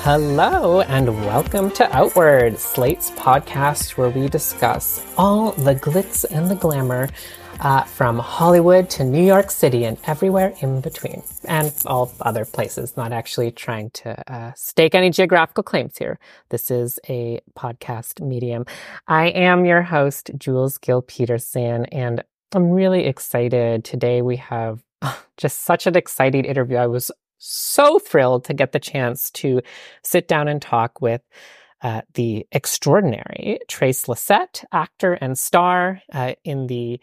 Hello and welcome to Outward, Slate's podcast where we discuss all the glitz and the glamour from Hollywood to New York City and everywhere in between, and all other places. Not actually trying to stake any geographical claims here. This is a podcast medium. I am your host, Jules Gill Peterson, and I'm really excited. Today we have just such an exciting interview. I was so thrilled to get the chance to sit down and talk with the extraordinary Trace Lysette, actor and star in the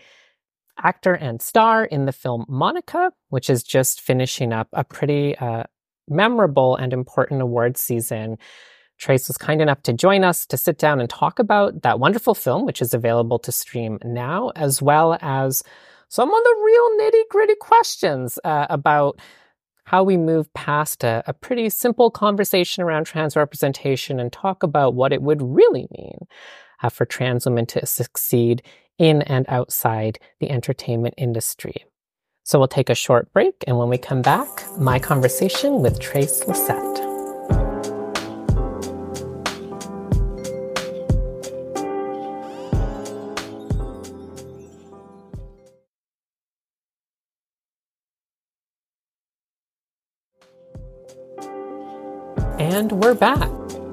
film Monica, which is just finishing up a pretty memorable and important award season. Trace was kind enough to join us to sit down and talk about that wonderful film, which is available to stream now, as well as some of the real nitty-gritty questions about how we move past a pretty simple conversation around trans representation and talk about what it would really mean for trans women to succeed in and outside the entertainment industry. So we'll take a short break, and when we come back, my conversation with Trace Lysette. And we're back.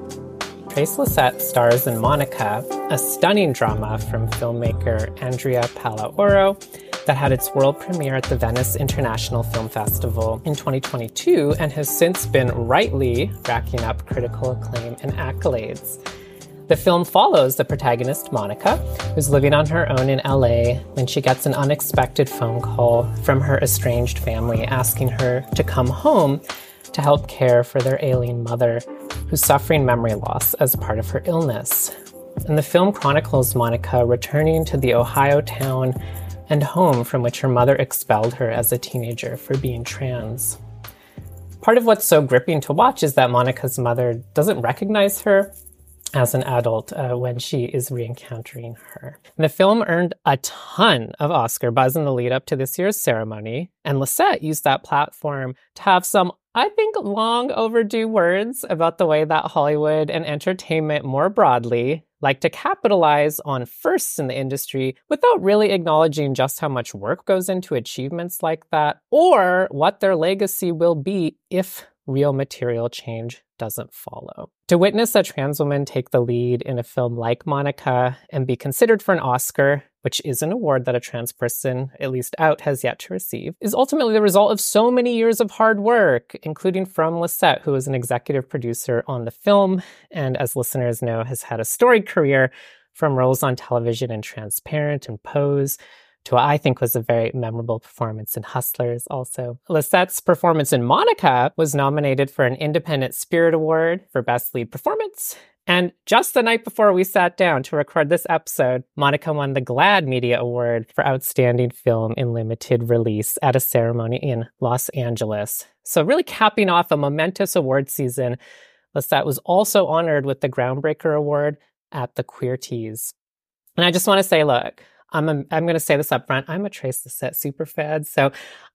Trace Lysette stars in Monica, a stunning drama from filmmaker Andrea Palaoro that had its world premiere at the Venice International Film Festival in 2022 and has since been rightly racking up critical acclaim and accolades. The film follows the protagonist, Monica, who's living on her own in LA when she gets an unexpected phone call from her estranged family asking her to come home to help care for their ailing mother, who's suffering memory loss as part of her illness. And the film chronicles Monica returning to the Ohio town and home from which her mother expelled her as a teenager for being trans. Part of what's so gripping to watch is that Monica's mother doesn't recognize her as an adult when she is re-encountering her. And the film earned a ton of Oscar buzz in the lead up to this year's ceremony, and Lysette used that platform to have some, I think, long overdue words about the way that Hollywood and entertainment more broadly like to capitalize on firsts in the industry without really acknowledging just how much work goes into achievements like that, or what their legacy will be if real material change doesn't follow. To witness a trans woman take the lead in a film like Monica and be considered for an Oscar, which is an award that a trans person, at least out, has yet to receive, is ultimately the result of so many years of hard work, including from Lysette, who is an executive producer on the film, and as listeners know, has had a storied career from roles on television in Transparent and Pose, to what I think was a very memorable performance in Hustlers also. Lysette's performance in Monica was nominated for an Independent Spirit Award for Best Lead Performance. And just the night before we sat down to record this episode, Monica won the GLAAD Media Award for Outstanding Film in Limited Release at a ceremony in Los Angeles. So really capping off a momentous award season, Lysette was also honored with the Groundbreaker Award at the Queer Teas. And I just want to say, look, I'm going to say this up front. I'm a Trace Lysette superfan, so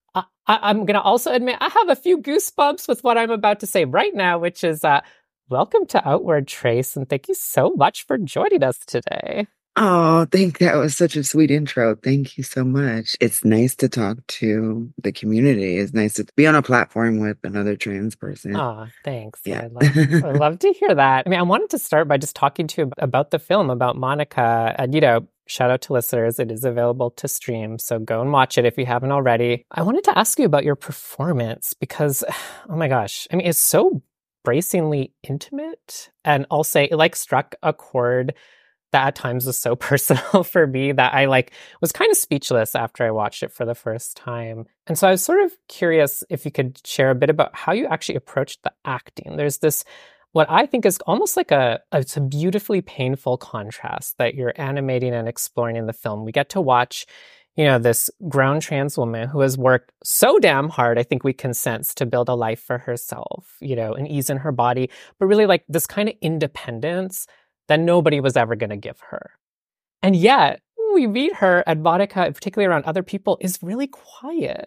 I'm going to also admit I have a few goosebumps with what I'm about to say right now, which is welcome to Outward, Trace, and thank you so much for joining us today. Oh, that was such a sweet intro. Thank you so much. It's nice to talk to the community. It's nice to be on a platform with another trans person. Oh, thanks. Yeah. I love to hear that. I mean, I wanted to start by just talking to you about the film, about Monica. And, shout out to listeners. It is available to stream, so go and watch it if you haven't already. I wanted to ask you about your performance because, oh my gosh, I mean, it's so bracingly intimate. And I'll say it struck a chord that at times was so personal for me that I was kind of speechless after I watched it for the first time. And so I was sort of curious if you could share a bit about how you actually approached the acting. There's this, what I think is almost it's a beautifully painful contrast that you're animating and exploring in the film. We get to watch, this grown trans woman who has worked so damn hard, I think we can sense, to build a life for herself, and ease in her body, but really this kind of independence that nobody was ever going to give her. And yet, we meet her, and Monica, particularly around other people, is really quiet.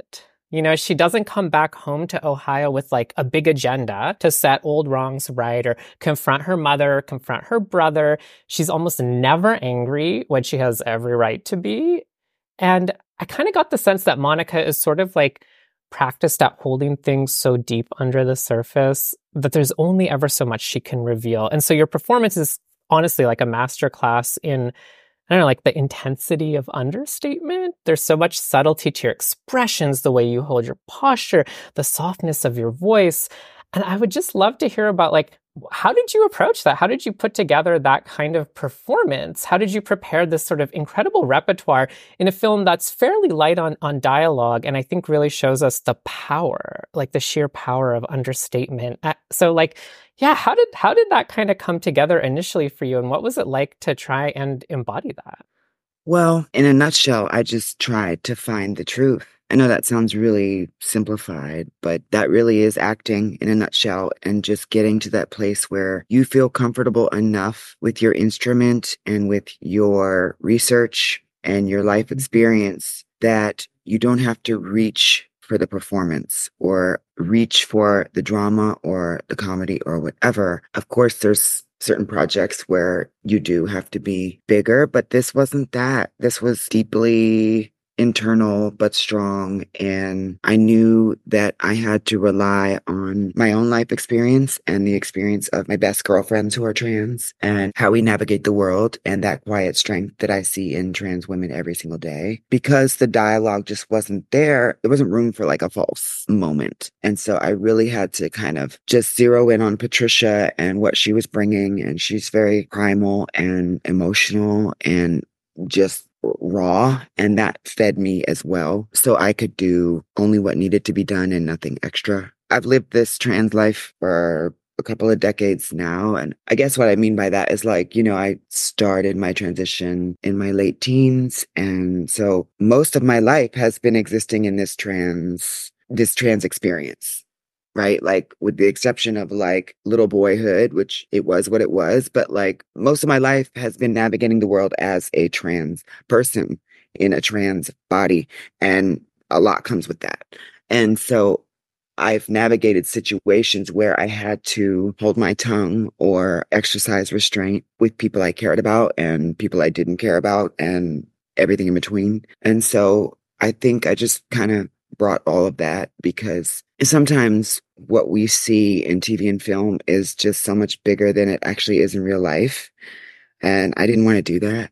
You know, she doesn't come back home to Ohio with like a big agenda to set old wrongs right or confront her mother, confront her brother. She's almost never angry when she has every right to be. And I kind of got the sense that Monica is sort of like practiced at holding things so deep under the surface that there's only ever so much she can reveal. And so your performance is honestly like a masterclass in, I don't know, like the intensity of understatement. There's so much subtlety to your expressions, the way you hold your posture, the softness of your voice. And I would just love to hear about like, how did you approach that? How did you put together that kind of performance? How did you prepare this sort of incredible repertoire in a film that's fairly light on dialogue and I think really shows us the power, like the sheer power of understatement? So like, yeah, how did that kind of come together initially for you? And what was it like to try and embody that? Well, in a nutshell, I just tried to find the truth. I know that sounds really simplified, but that really is acting in a nutshell and just getting to that place where you feel comfortable enough with your instrument and with your research and your life experience that you don't have to reach for the performance or reach for the drama or the comedy or whatever. Of course, there's certain projects where you do have to be bigger, but this wasn't that. This was deeply internal but strong, and I knew that I had to rely on my own life experience and the experience of my best girlfriends who are trans and how we navigate the world and that quiet strength that I see in trans women every single day. Because the dialogue just wasn't there wasn't room for like a false moment. And so I really had to kind of just zero in on Patricia and what she was bringing, and she's very primal and emotional and just raw, and that fed me as well. So I could do only what needed to be done and nothing extra. I've lived this trans life for a couple of decades now. And I guess what I mean by that is like, you know, I started my transition in my late teens. And so most of my life has been existing in this trans experience. Right? Like with the exception of like little boyhood, which it was what it was. But like most of my life has been navigating the world as a trans person in a trans body. And a lot comes with that. And so I've navigated situations where I had to hold my tongue or exercise restraint with people I cared about and people I didn't care about and everything in between. And so I think I just kind of brought all of that because sometimes what we see in TV and film is just so much bigger than it actually is in real life. And I didn't want to do that.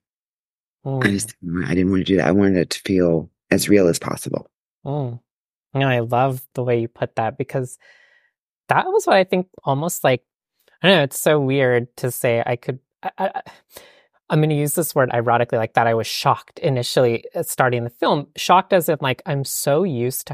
I didn't want to do that. I wanted it to feel as real as possible. No, I love the way you put that because that was what I think almost like, I don't know, it's so weird to say I'm going to use this word ironically like that. I was shocked initially starting the film, shocked as if like I'm so used to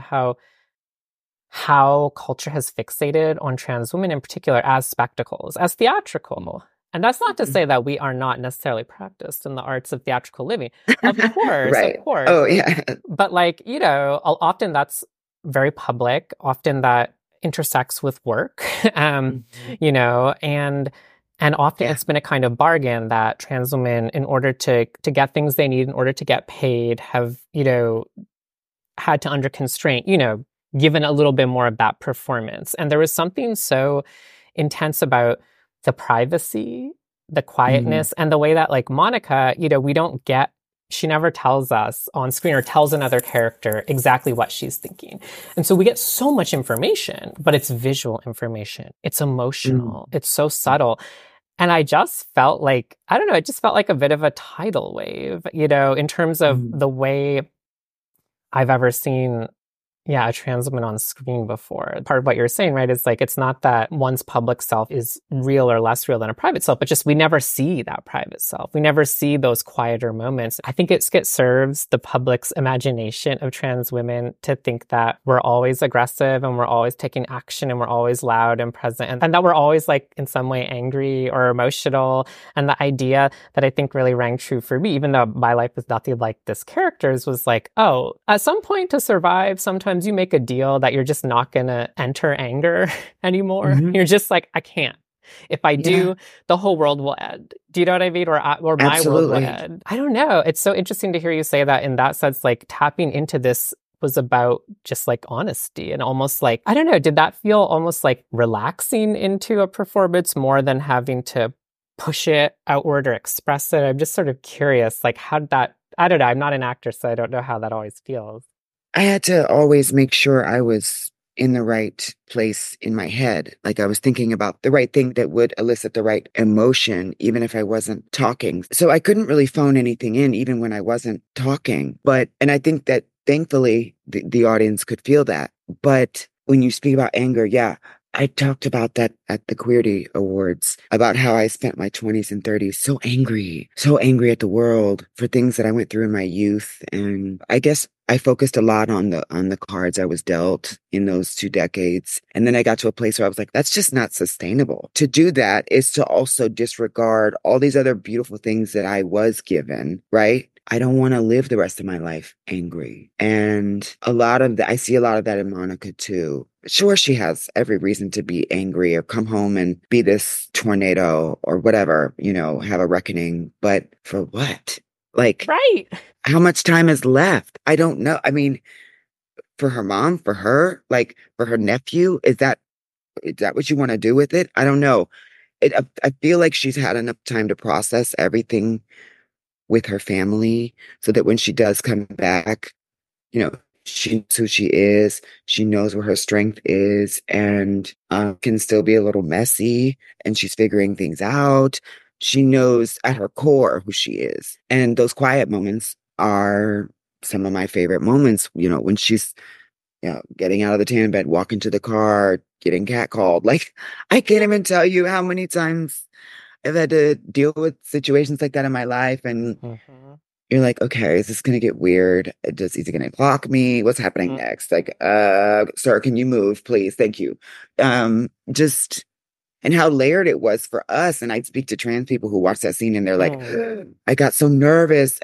how culture has fixated on trans women in particular as spectacles, as theatrical. And that's not to say that we are not necessarily practiced in the arts of theatrical living. Of course, right. Of course. Oh, yeah. But like, you know, often that's very public, often that intersects with work, you know, and often it's been a kind of bargain that trans women, in order to get things they need, in order to get paid, have, you know, had to under constraint, you know, given a little bit more of that performance. And there was something so intense about the privacy, the quietness, and the way that like Monica, you know, she never tells us on screen or tells another character exactly what she's thinking. And so we get so much information, but it's visual information. It's emotional. It's so subtle. And I just felt like, I don't know, it just felt like a bit of a tidal wave, you know, in terms of the way I've ever seen a trans woman on screen before. Part of what you're saying, right, is like, it's not that one's public self is real or less real than a private self, but just we never see that private self. We never see those quieter moments. I think it serves the public's imagination of trans women to think that we're always aggressive and we're always taking action and we're always loud and present and that we're always like in some way angry or emotional. And the idea that I think really rang true for me, even though my life is nothing like this character's, was like, oh, at some point to survive, sometimes you make a deal that you're just not going to enter anger anymore. You're just like, I can't. If I do, the whole world will end. Do you know what I mean? Or my world will end. I don't know. It's so interesting to hear you say that in that sense, like tapping into this, was about just like honesty and almost like, I don't know, did that feel almost like relaxing into a performance more than having to push it outward or express it? I'm just sort of curious, like how did that, I don't know, I'm not an actor, so I don't know how that always feels. I had to always make sure I was in the right place in my head. Like I was thinking about the right thing that would elicit the right emotion, even if I wasn't talking. So I couldn't really phone anything in, even when I wasn't talking. And I think that thankfully the audience could feel that. But when you speak about anger, yeah, I talked about that at the Queerty Awards, about how I spent my 20s and 30s so angry at the world for things that I went through in my youth. And I guess I focused a lot on the cards I was dealt in those 2 decades. And then I got to a place where I was like, that's just not sustainable. To do that is to also disregard all these other beautiful things that I was given, right? I don't want to live the rest of my life angry. And I see a lot of that in Monica too. Sure, she has every reason to be angry or come home and be this tornado or whatever, have a reckoning. But for what? Like, Right. how much time is left? I don't know. I mean, for her mom, for her, like for her nephew, is that what you want to do with it? I don't know. I feel like she's had enough time to process everything with her family so that when she does come back, she knows who she is, she knows where her strength is, and can still be a little messy, and she's figuring things out. She knows at her core who she is. And those quiet moments are some of my favorite moments, when she's getting out of the tan bed, walking to the car, getting catcalled. Like, I can't even tell you how many times I've had to deal with situations like that in my life. And you're like, okay, is this going to get weird? Is he going to block me? What's happening next? Like, sir, can you move, please? Thank you. Just, and how layered it was for us. And I'd speak to trans people who watch that scene and they're like, I got so nervous,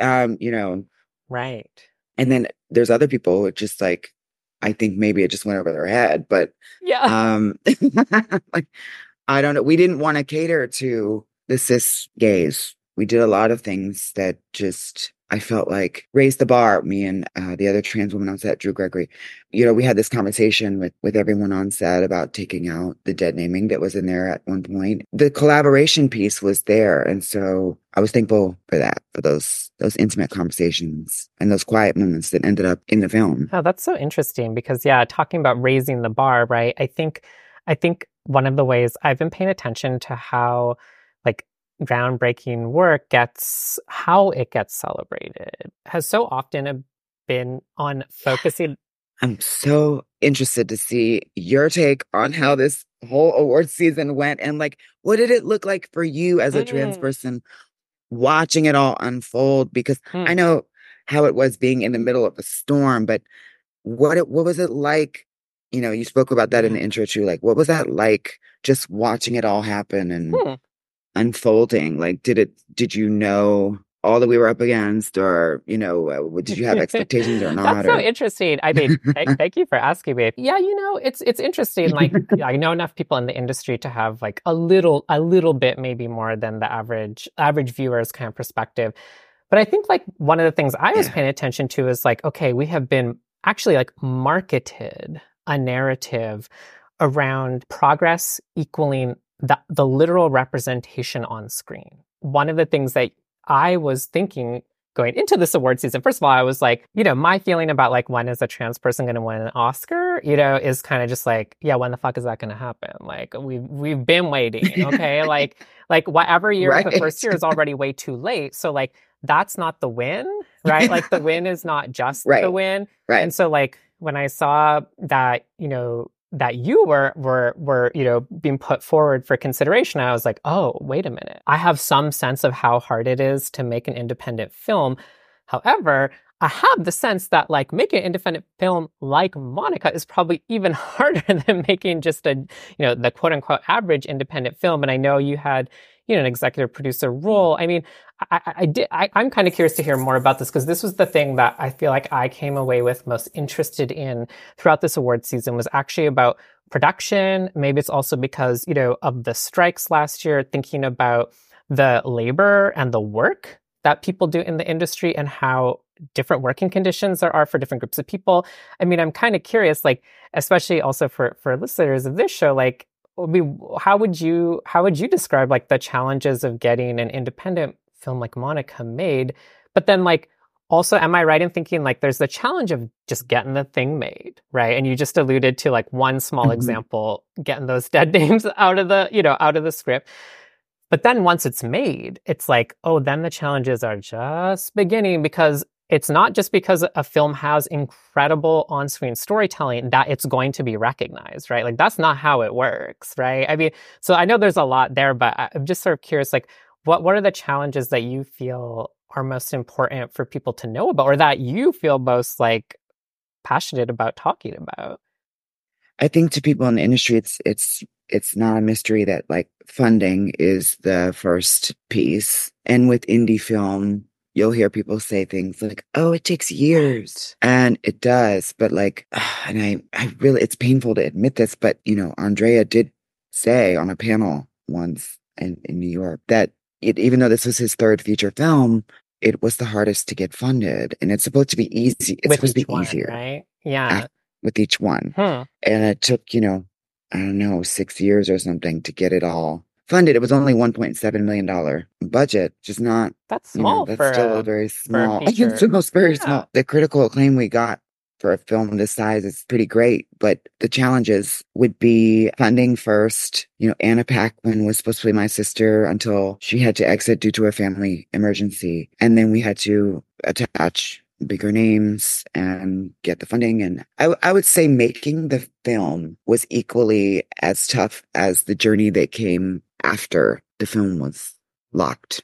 Right. And then there's other people who just like, I think maybe it just went over their head, but yeah, like, I don't know. We didn't want to cater to the cis gays. We did a lot of things that just, I felt like raised the bar. Me and the other trans woman on set, Drew Gregory, we had this conversation with everyone on set about taking out the dead naming that was in there at one point. The collaboration piece was there. And so I was thankful for that, for those intimate conversations and those quiet moments that ended up in the film. Oh, that's so interesting because, yeah, talking about raising the bar, right? I think one of the ways I've been paying attention to how like groundbreaking work how it gets celebrated has so often been on focusing. I'm so interested to see your take on how this whole award season went and like, what did it look like for you as a trans person watching it all unfold? Because I know how it was being in the middle of a storm, but what was it like? You spoke about that in the intro too. Like, what was that like just watching it all happen and unfolding? Like, did you know all that we were up against, or, did you have expectations or not? That's so interesting. I mean, thank you for asking me. Yeah, it's interesting. Like, I know enough people in the industry to have like a little bit, maybe more than the average viewer's kind of perspective. But I think like one of the things I was paying attention to is like, okay, we have been actually like marketed a narrative around progress equaling the literal representation on screen. One of the things that I was thinking going into this award season, first of all, I was like, my feeling about like when is a trans person going to win an Oscar, is kind of just like, yeah, when the fuck is that going to happen? Like we've been waiting, okay? like whatever year right. The first year is already way too late. So like that's not the win, right? Like the win is not just the win. Right. And so like when I saw that, that you were being put forward for consideration, I was like, oh, wait a minute. I have some sense of how hard it is to make an independent film. However, I have the sense that like making an independent film like Monica is probably even harder than making just the quote unquote average independent film. And I know you had, an executive producer role. I mean, I'm kind of curious to hear more about this because this was the thing that I feel like I came away with most interested in throughout this award season was actually about production. Maybe it's also because, of the strikes last year, thinking about the labor and the work that people do in the industry and how different working conditions there are for different groups of people. I mean, I'm kind of curious, like, especially also for listeners of this show, like, how would you describe like the challenges of getting an independent film like Monica made? But then like also, am I right in thinking like there's the challenge of just getting the thing made, right? And you just alluded to like one small Mhm. example, getting those dead names out of the, out of the script. But then once it's made, it's like, oh, then the challenges are just beginning because it's not just because a film has incredible on-screen storytelling that it's going to be recognized, right? Like that's not how it works, right? I mean, so I know there's a lot there, but I'm just sort of curious, like, what are the challenges that you feel are most important for people to know about, or that you feel most like passionate about talking about? I think to people in the industry, it's not a mystery that like funding is the first piece. And with indie film, you'll hear people say things like, "Oh, it takes years," and it does. But like, and I really, it's painful to admit this, but Andrea did say on a panel once in New York that even though this was his third feature film, it was the hardest to get funded, and it's supposed to be easy. It's With supposed to each be one, easier right? Yeah. with each one. Hmm. And it took, I don't know, 6 years or something to get it all funded. It was only $1.7 million budget, just not, That's small that's still a very for a small, it's feature. almost very Yeah. small. The critical acclaim we got for a film this size is pretty great, but the challenges would be funding first. Anna Paquin was supposed to be my sister until she had to exit due to a family emergency. And then we had to attach bigger names and get the funding. And I would say making the film was equally as tough as the journey that came after the film was locked.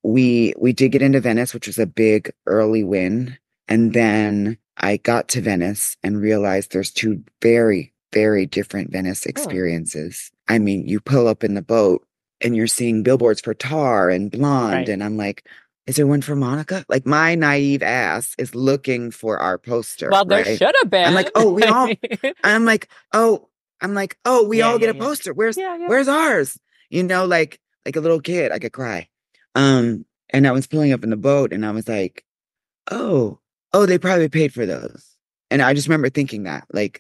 We did get into Venice, which was a big early win. And then I got to Venice and realized there's two very, very different Venice Hmm. experiences. I mean, you pull up in the boat and you're seeing billboards for Tar and Blonde. Right. And I'm like, is there one for Monica? Like my naive ass is looking for our poster, Well, there right? should have I'm been. like, oh, I'm like, oh, we Yeah, all yeah, get a yeah. poster. Where's Yeah, yeah. where's ours? Like a little kid, I could cry. And I was pulling up in the boat and I was like, oh, they probably paid for those. And I just remember thinking that, like,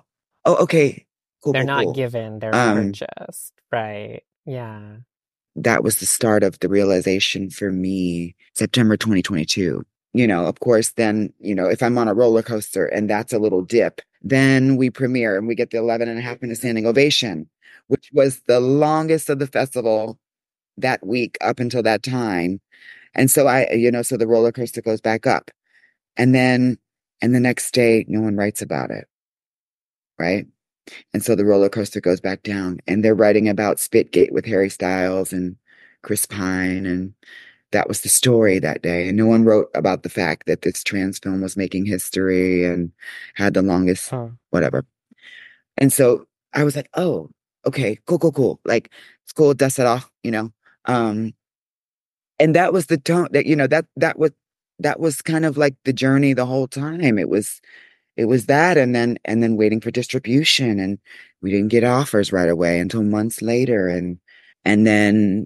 okay, cool, They're cool, not cool. given, they're Um, purchased. Right. Yeah. that was the start of the realization for me, September 2022. Of course, then, if I'm on a roller coaster and that's a little dip, then we premiere and we get the 11.5 minute standing ovation, which was the longest of the festival that week up until that time. And so so the roller coaster goes back up. And then, and the next day, no one writes about it. Right. And so the roller coaster goes back down and they're writing about Spitgate with Harry Styles and Chris Pine. And that was the story that day. And no one wrote about the fact that this trans film was making history and had the longest, Huh. whatever. And so I was like, oh, okay, cool, cool, cool. Like, it's cool, dust it off. Um, and that was the tone that was kind of like the journey the whole time. It was that and then waiting for distribution, and we didn't get offers right away until months later. And then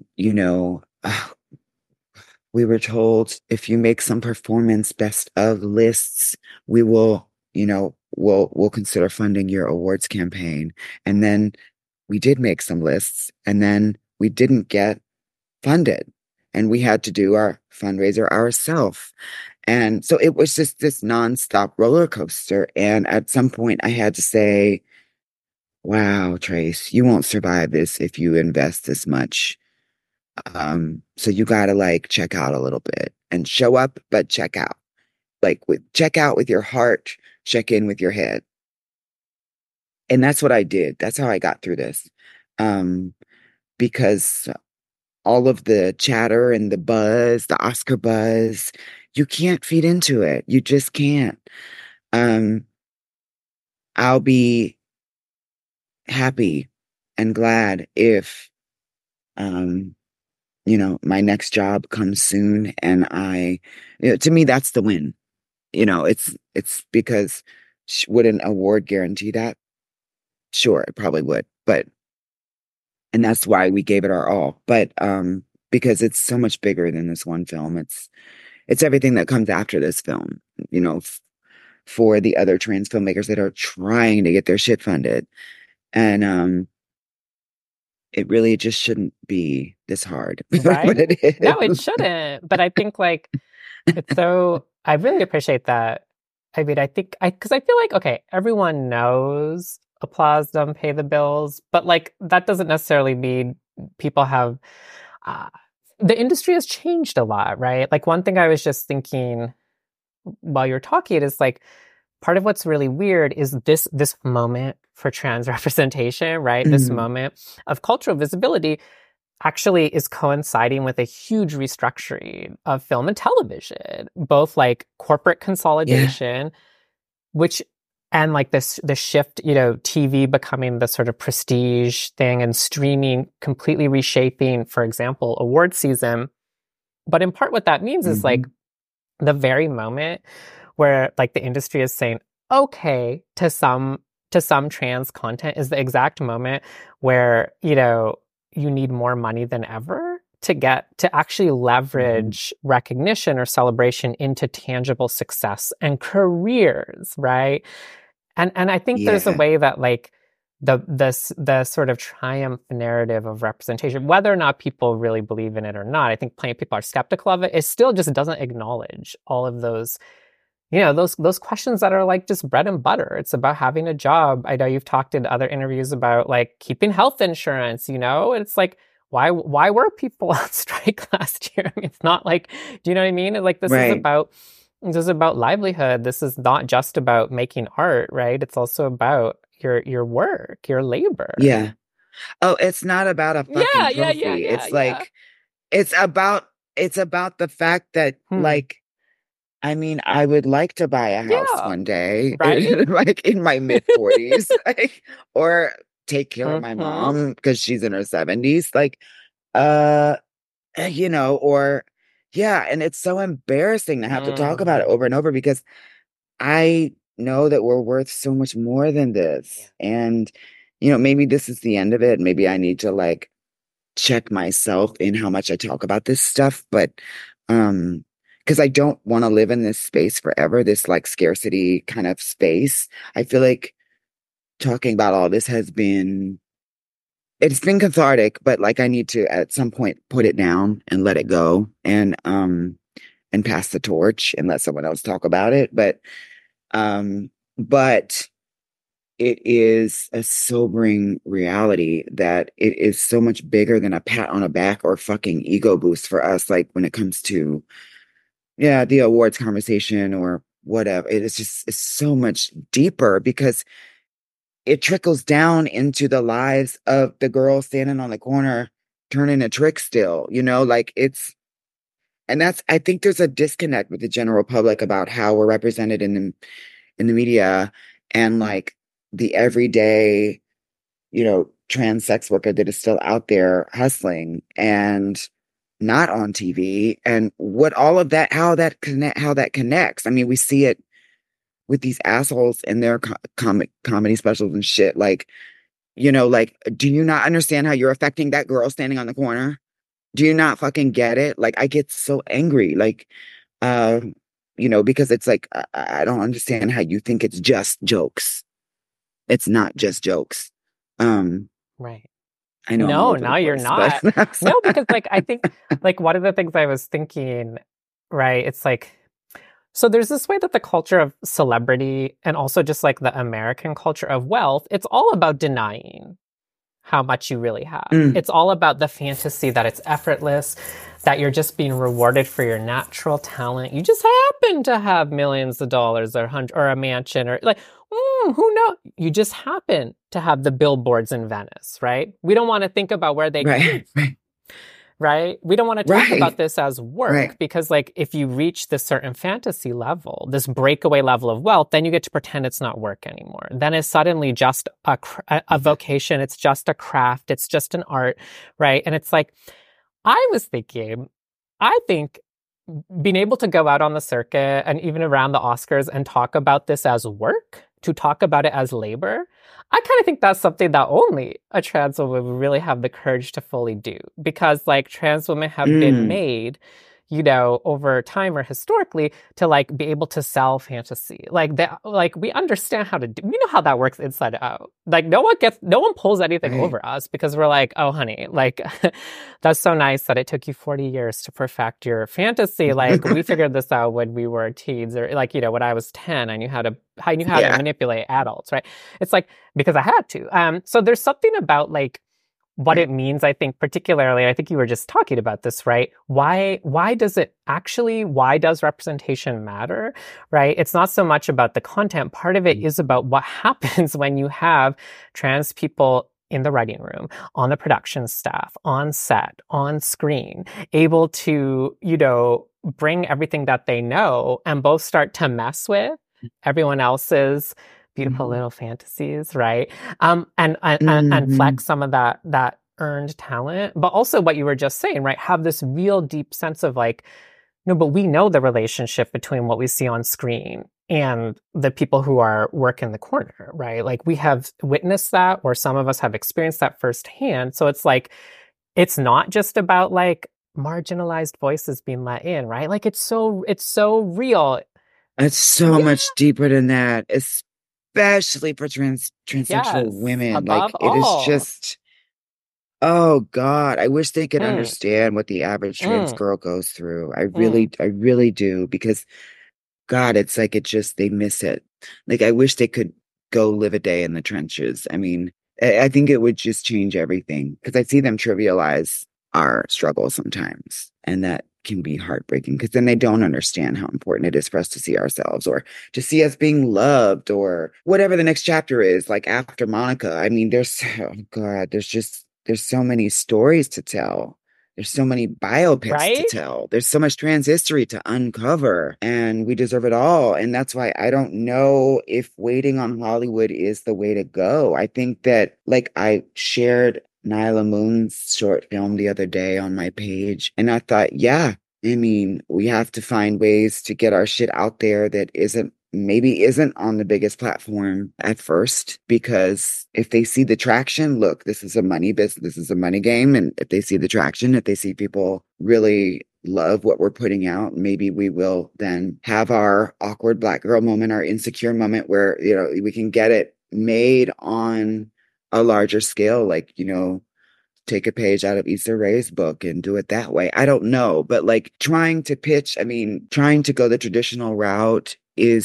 we were told, if you make some performance best of lists, we will we'll consider funding your awards campaign. And then we did make some lists, and then we didn't get funded, and we had to do our fundraiser ourselves. And so it was just this nonstop roller coaster. And at some point, I had to say, wow, Trace, you won't survive this if you invest this much. So you got to like check out a little bit and show up, but check out. Check out with your heart, check in with your head. And that's what I did. That's how I got through this. Um, because all of the chatter and the buzz, the Oscar buzz, you can't feed into it. You just can't. Um, I'll be happy and glad if, um, my next job comes soon and to me, that's the win. It's because would an award guarantee that? Sure, it probably would. And that's why we gave it our all. But, because it's so much bigger than this one film. it's everything that comes after this film, you know, for the other trans filmmakers that are trying to get their shit funded. And it really just shouldn't be this hard. Right? But it is. No, it shouldn't. But I think like it's so, I really appreciate that. I mean, because I feel like, okay, everyone knows applause don't pay the bills, but like that doesn't necessarily mean people have, uh, the industry has changed a lot, right? Like one thing I was just thinking while you're talking is like, part of what's really weird is this moment for trans representation, right? This moment of cultural visibility actually is coinciding with a huge restructuring of film and television, both like corporate consolidation, which and like the shift, you know, TV becoming the sort of prestige thing and streaming completely reshaping, for example, award season. But in part what that means is like the very moment where like the industry is saying okay to some trans content is the exact moment where, you know, you need more money than ever to actually leverage recognition or celebration into tangible success and careers, right? And I think there's a way that like the sort of triumph narrative of representation, whether or not people really believe in it or not, I think plenty of people are skeptical of it. It still just doesn't acknowledge all of those, you know, those questions that are like just bread and butter. It's about having a job. I know you've talked in other interviews about like keeping health insurance, you know, it's like, why were people on strike last year? I mean, it's not like, do you know what I mean? Like this is about livelihood. This is not just about making art, right? It's also about your work, your labor. Yeah. Oh, it's not about a fucking trophy. It's like it's about the fact that like, I mean, I would like to buy a house one day, right? Like in my mid-40s, like, or take care of my mom because she's in her 70s, like, you know, or and it's so embarrassing to have to talk about it over and over because I know that we're worth so much more than this, and you know, maybe this is the end of it. Maybe I need to like check myself in how much I talk about this stuff, but because I don't want to live in this space forever, this like scarcity kind of space. I feel like talking about all this it's been cathartic, but like I need to at some point put it down and let it go and pass the torch and let someone else talk about it. But it is a sobering reality that it is so much bigger than a pat on the back or fucking ego boost for us. Like when it comes to, the awards conversation or whatever, it's so much deeper because it trickles down into the lives of the girl standing on the corner turning a trick still, you know, like I think there's a disconnect with the general public about how we're represented in the media and like the everyday, you know, trans sex worker that is still out there hustling and not on TV and what all of that, how that connects. I mean, we see it with these assholes in their comedy specials and shit. Like, you know, like, do you not understand how you're affecting that girl standing on the corner? Do you not fucking get it? Like, I get so angry, like, you know, because it's like, I don't understand how you think it's just jokes. It's not just jokes. Right. I know. No, now you're not. No, because like, I think like one of the things I was thinking, right, it's like, so there's this way that the culture of celebrity and also just like the American culture of wealth, it's all about denying how much you really have. It's all about the fantasy that it's effortless, that you're just being rewarded for your natural talent. You just happen to have millions of dollars or a mansion or like, who knows? You just happen to have the billboards in Venice, right? We don't want to think about where they came from. Right? We don't want to talk about this as work because like if you reach this certain fantasy level, this breakaway level of wealth, then you get to pretend it's not work anymore. Then it's suddenly just a vocation. It's just a craft. It's just an art, right? And it's like, I was thinking, I think being able to go out on the circuit and even around the Oscars and talk about this as work, to talk about it as labor, I kind of think that's something that only a trans woman would really have the courage to fully do. Because like trans women have been made over time or historically to like be able to sell fantasy. Like that, like we understand how to do, we know how that works inside out. Like no one pulls anything Right. over us because we're like, oh honey, like that's so nice that it took you 40 years to perfect your fantasy. Like we figured this out when we were teens, or like, when I was 10, I knew how to Yeah. manipulate adults, right? It's like, because I had to. So there's something about like what it means, I think, particularly, I think you were just talking about this, right? Why does representation matter, right? It's not so much about the content. Part of it is about what happens when you have trans people in the writing room, on the production staff, on set, on screen, able to, bring everything that they know and both start to mess with everyone else's beautiful little fantasies, right? And flex some of that earned talent, but also what you were just saying, right? Have this real deep sense of like, no, but we know the relationship between what we see on screen and the people who are working the corner, right? Like we have witnessed that, or some of us have experienced that firsthand. So it's like, it's not just about like marginalized voices being let in, right? Like it's so real. It's so much deeper than that, especially for transsexual Yes, women. above Like it is all. just, oh God, I wish they could Mm, understand what the average trans mm, girl goes through. mm. I really do, because God, it's like they miss it. Like I wish they could go live a day in the trenches. I mean, I think it would just change everything, because I see them trivialize our struggle sometimes, and that can be heartbreaking, because then they don't understand how important it is for us to see ourselves, or to see us being loved, or whatever the next chapter is, like after Monica. I mean, oh God, there's so many stories to tell. There's so many biopics to Right? tell. There's so much trans history to uncover, and we deserve it all. And that's why I don't know if waiting on Hollywood is the way to go. I think that, like, I shared Nyla Moon's short film the other day on my page, and I thought, yeah, I mean, we have to find ways to get our shit out there that maybe isn't on the biggest platform at first, because if they see the traction, look, this is a money business, this is a money game. And if they see the traction, if they see people really love what we're putting out, maybe we will then have our awkward Black girl moment, our insecure moment, where, we can get it made on a larger scale, like, take a page out of Issa Rae's book and do it that way. I don't know, but like trying to go the traditional route is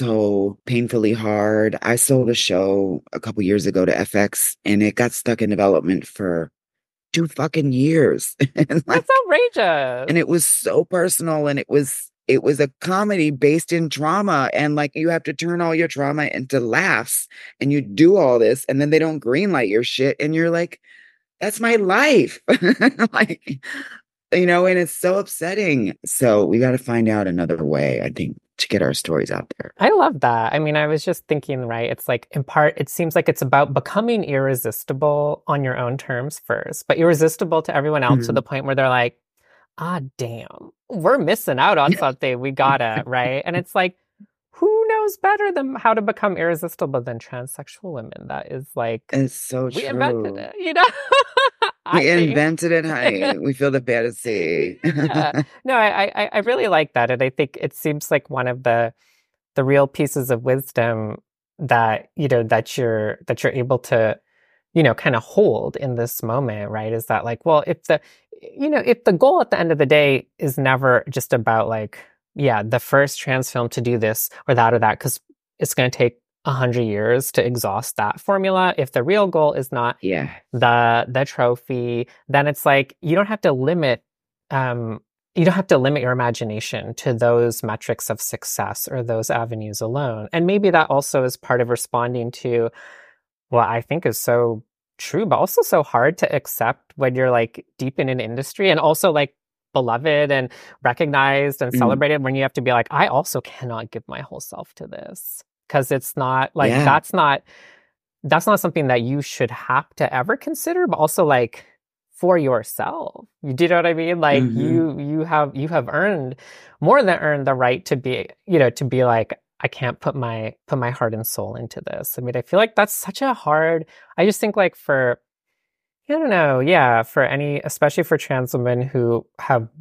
so painfully hard. I sold a show a couple years ago to FX, and it got stuck in development for 2 fucking years. and That's like, outrageous. and it was so personal, and it was a comedy based in trauma, and like you have to turn all your trauma into laughs, and you do all this, and then they don't greenlight your shit, and you're like, that's my life. Like, and it's so upsetting. So we got to find out another way, I think, to get our stories out there. I love that. I mean, I was just thinking, right? It's like, in part, it seems like it's about becoming irresistible on your own terms first, but irresistible to everyone else to the Mhm. point where they're like, ah, damn, we're missing out on something. We gotta, right? And it's like, who knows better than how to become irresistible than transsexual women? That is like, It's so we invented true. it. I We think. invented it, honey. We feel the fantasy. Yeah. No, I really like that. And I think it seems like one of the real pieces of wisdom that, that you're able to, kind of hold in this moment, right? Is that like, well, if the goal at the end of the day is never just about like, yeah, the first trans film to do this or that, because it's going to take 100 years to exhaust that formula. If the real goal is not Yeah. the trophy, then it's like um you don't have to limit your imagination to those metrics of success or those avenues alone. And maybe that also is part of responding to what I think is so true, but also so hard to accept when you're like deep in an industry and also like beloved and recognized and Mm. celebrated, when you have to be like, I also cannot give my whole self to this. Because it's not like, Yeah. that's not something that you should have to ever consider, but also like for yourself. Do you know what I mean? Like Hmm. you have earned, more than earned, the right to be, to be like, I can't put my heart and soul into this. I mean, I feel like that's such a hard, I just think like I don't know, yeah, for any, especially for trans women who have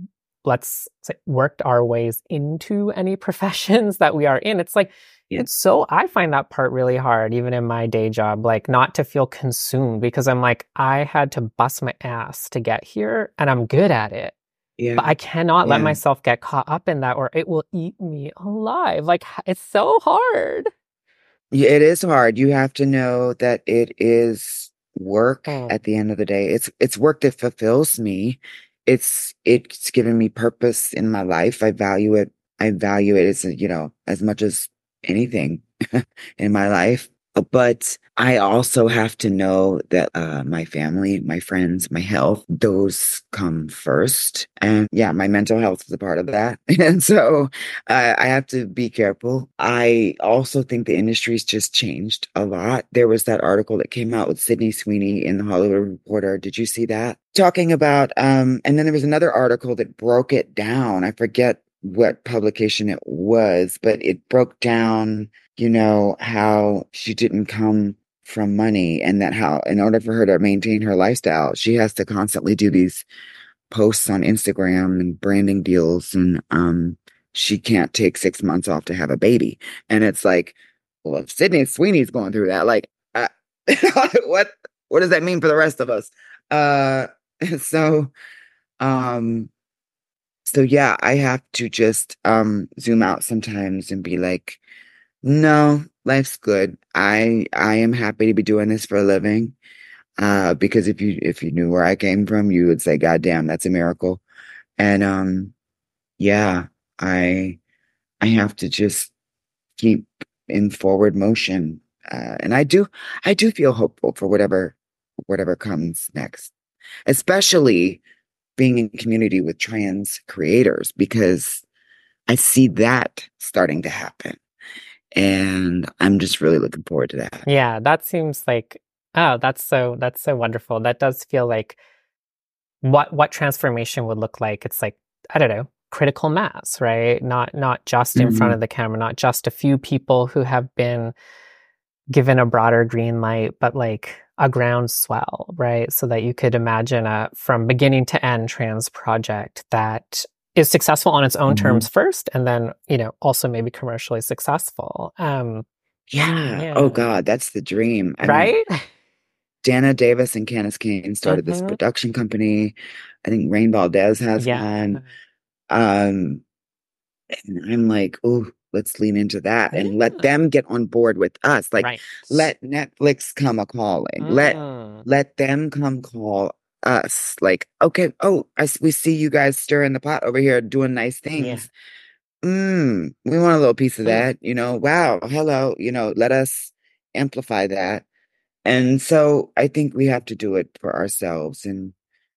let's say, worked our ways into any professions that we are in. It's like, I find that part really hard, even in my day job, like not to feel consumed, because I'm like, I had to bust my ass to get here and I'm good at it. Yeah. But I cannot let myself get caught up in that or it will eat me alive. Like, it's so hard. Yeah, it is hard. You have to know that it is work at the end of the day. It's work that fulfills me. It's given me purpose in my life. I value it. I value it as, as much as anything in my life. But I also have to know that my family, my friends, my health, those come first. And yeah, my mental health is a part of that. And so I have to be careful. I also think the industry's just changed a lot. There was that article that came out with Sydney Sweeney in the Hollywood Reporter. Did you see that? Talking about, and then there was another article that broke it down. I forget what publication it was, but it broke down how she didn't come from money and that how, in order for her to maintain her lifestyle, she has to constantly do these posts on Instagram and branding deals. And she can't take 6 months off to have a baby. And it's like, well, if Sydney Sweeney's going through that, like, what does that mean for the rest of us? So yeah, I have to just zoom out sometimes and be like, no, life's good. I am happy to be doing this for a living. Because if you knew where I came from, you would say, God damn, that's a miracle. And yeah, I have to just keep in forward motion. And I do feel hopeful for whatever comes next, especially being in community with trans creators, because I see that starting to happen. And I'm just really looking forward to that. Yeah, that seems like, that's so wonderful. That does feel like what transformation would look like. It's like, I don't know, critical mass, right? Not just in front of the camera, not just a few people who have been given a broader green light, but like a groundswell, right? So that you could imagine a from beginning to end trans project that is successful on its own terms first, and then, also maybe commercially successful. Yeah. Oh God, that's the dream. Right? Dana Davis and Candace Kane started this production company. I think Rain Valdez has one. And I'm like, oh, let's lean into that and let them get on board with us. Like, let Netflix come a calling. Let them come call us. Like, okay, we see you guys stirring the pot over here doing nice things. We want a little piece of that, wow, hello, let us amplify that. And so I think we have to do it for ourselves, and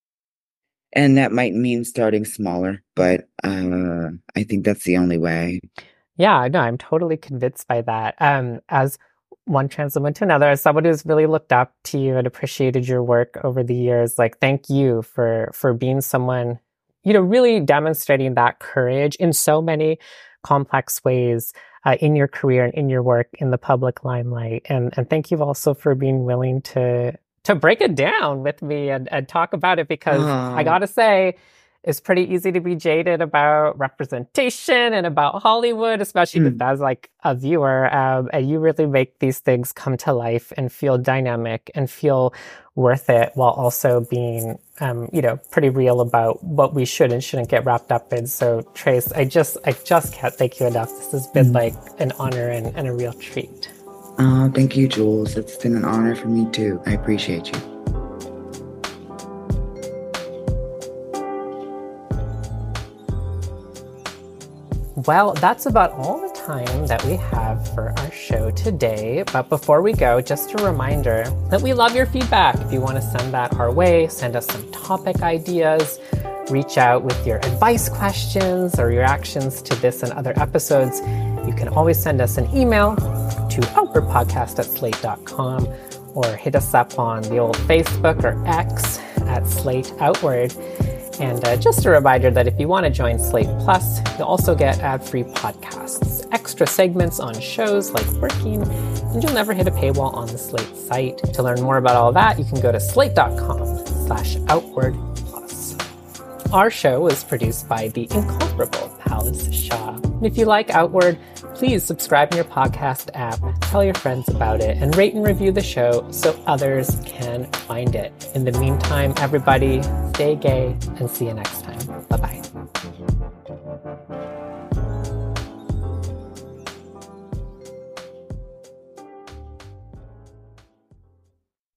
that might mean starting smaller, but I think that's the only way. Yeah, no, I'm totally convinced by that. As one trans woman to another, as someone who's really looked up to you and appreciated your work over the years, like, thank you for being someone, really demonstrating that courage in so many complex ways in your career and in your work in the public limelight. And thank you also for being willing to break it down with me and talk about it, because I gotta say, it's pretty easy to be jaded about representation and about Hollywood, especially just as like a viewer. And you really make these things come to life and feel dynamic and feel worth it, while also being, pretty real about what we should and shouldn't get wrapped up in. So Trace, I just can't thank you enough. This has been like an honor and a real treat. Oh, thank you, Jules. It's been an honor for me too. I appreciate you. Well, that's about all the time that we have for our show today. But before we go, just a reminder that we love your feedback. If you want to send that our way, send us some topic ideas, reach out with your advice questions or reactions to this and other episodes, you can always send us an email to outwardpodcast@slate.com, or hit us up on the old Facebook or X @Slate Outward. And just a reminder that if you want to join Slate Plus, you'll also get ad-free podcasts, extra segments on shows like Working, and you'll never hit a paywall on the Slate site. To learn more about all that, you can go to slate.com/outwardplus. Our show was produced by the incomparable Palace Shaw. And if you like Outward, please subscribe in your podcast app, tell your friends about it, and rate and review the show so others can find it. In the meantime, everybody, stay gay and see you next time. Bye-bye.